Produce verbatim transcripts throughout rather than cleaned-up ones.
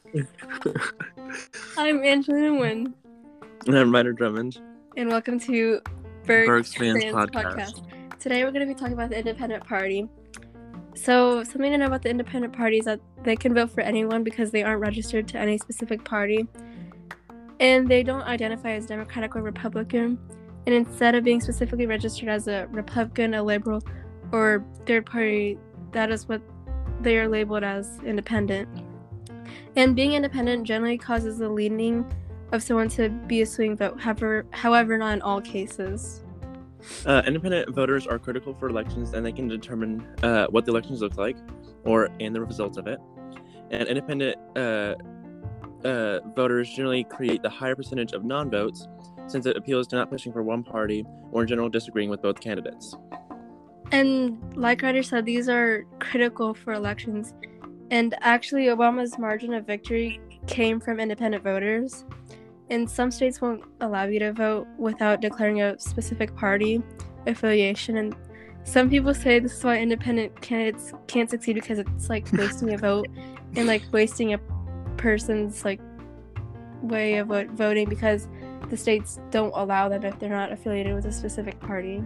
I'm Angelina Nguyen. And I'm Ryder Drummond. And welcome to Berg's, Berg's Fans, Fans Podcast. Podcast. Today we're going to be talking about the Independent Party. So something to know about the Independent Party is that they can vote for anyone because they aren't registered to any specific party. And they don't identify as Democratic or Republican. And instead of being specifically registered as a Republican, a liberal, or third party, that is what they are labeled as independent. And being independent generally causes the leaning of someone to be a swing vote, however, however not in all cases. Uh, independent voters are critical for elections, and they can determine uh, what the elections look like, or and the results of it. And independent uh, uh, voters generally create the higher percentage of non-votes, since it appeals to not pushing for one party or in general disagreeing with both candidates. And like Ryder said, these are critical for elections. And actually, Obama's margin of victory came from independent voters. And some states won't allow you to vote without declaring a specific party affiliation. And some people say this is why independent candidates can't succeed, because it's like wasting a vote and like wasting a person's like way of vote- voting because the states don't allow them if they're not affiliated with a specific party.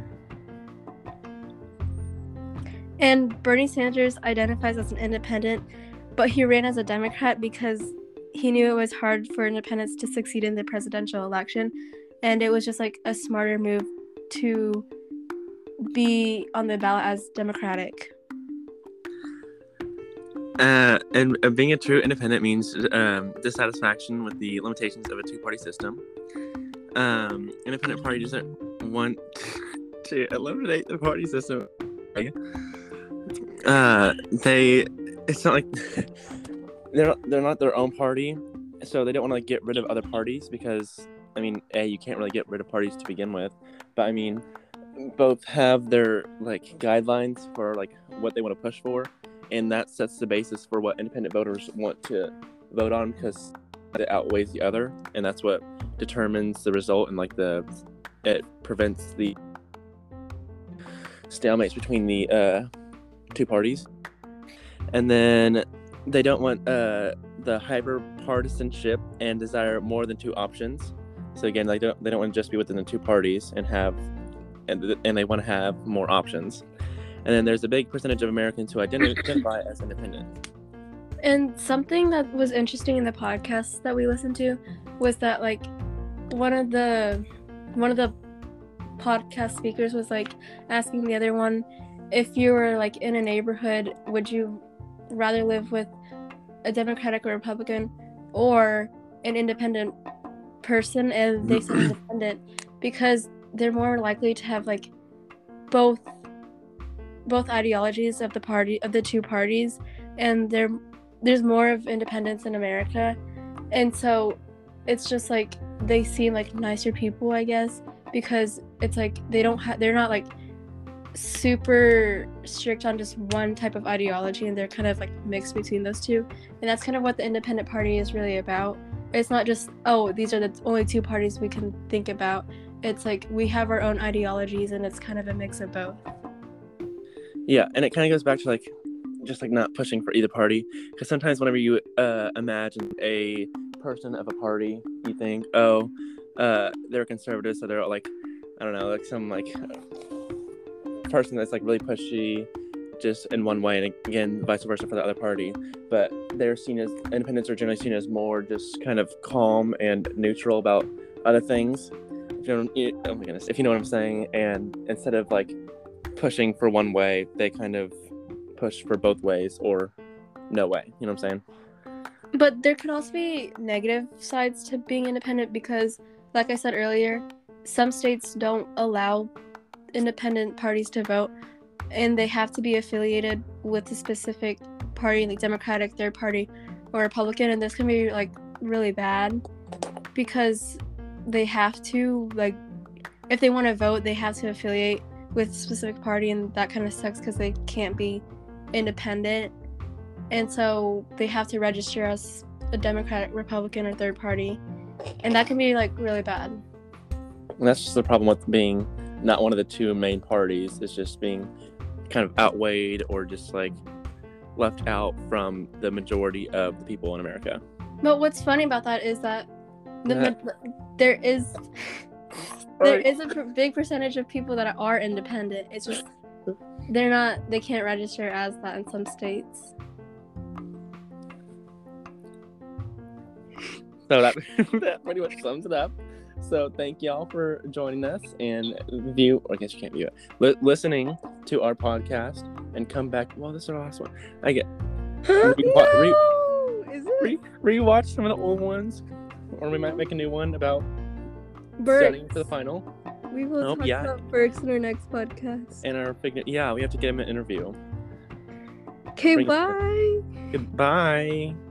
And Bernie Sanders identifies as an independent, but he ran as a Democrat because he knew it was hard for independents to succeed in the presidential election, and it was just like a smarter move to be on the ballot as Democratic. Uh, and uh, being a true independent means um, dissatisfaction with the limitations of a two-party system. Um, independent party doesn't want to eliminate the party system. Uh, they, it's not like they're not, they're not their own party, so they don't want to like get rid of other parties because, I mean, A, you can't really get rid of parties to begin with, but I mean, both have their like guidelines for like what they want to push for, and that sets the basis for what independent voters want to vote on because it outweighs the other, and that's what determines the result, and like the it prevents the stalemates between the uh, two parties. And then they don't want uh, the hyper partisanship and desire more than two options. So again, like they don't, they don't want to just be within the two parties and have and, and they want to have more options. And then there's a big percentage of Americans who identify as independent. And something that was interesting in the podcast that we listened to was that like one of the one of the podcast speakers was like asking the other one, if you were like in a neighborhood, would you rather live with a Democratic or Republican or an independent person? And they said independent because they're more likely to have like both both ideologies of the party of the two parties, and there there's more of independence in America, and so it's just like they seem like nicer people, I guess, because it's like they don't have they're not like super strict on just one type of ideology, and they're kind of like mixed between those two. And that's kind of what the independent party is really about. It's not just, oh, these are the only two parties we can think about. It's like we have our own ideologies, and it's kind of a mix of both. Yeah, and it kind of goes back to like just like not pushing for either party, because sometimes whenever you uh, imagine a person of a party, you think, oh, uh, they're conservative, so they're like, I don't know, like some like person that's like really pushy just in one way, and again vice versa for the other party. But they're seen as independents are generally seen as more just kind of calm and neutral about other things, if you know, oh my goodness if you know what I'm saying. And instead of like pushing for one way, they kind of push for both ways or no way, you know what I'm saying? But there could also be negative sides to being independent because, like I said earlier, some states don't allow independent parties to vote, and they have to be affiliated with a specific party, like Democratic, third party, or Republican, and this can be like really bad because they have to, like, if they want to vote, they have to affiliate with a specific party, and that kind of sucks because they can't be independent, and so they have to register as a Democratic, Republican, or third party, and that can be like really bad. And that's just the problem with being not one of the two main parties, is just being kind of outweighed or just like left out from the majority of the people in America. But what's funny about that is that the That- there is there Sorry. is a pr- big percentage of people that are independent. It's just they're not. They can't register as that in some states. So that, that pretty much sums it up. So thank y'all for joining us and view, or I guess you can't view it, li- listening to our podcast and come back. Well, this is our last one. I get Huh? Re- re- No! Is it re- rewatch some of the old ones, or we might make a new one about Burks? studying for the final We will Oh, talk yeah. about Burks in our next podcast. and our big. Yeah, we have to get him an interview. Okay, bring us- bye. Goodbye.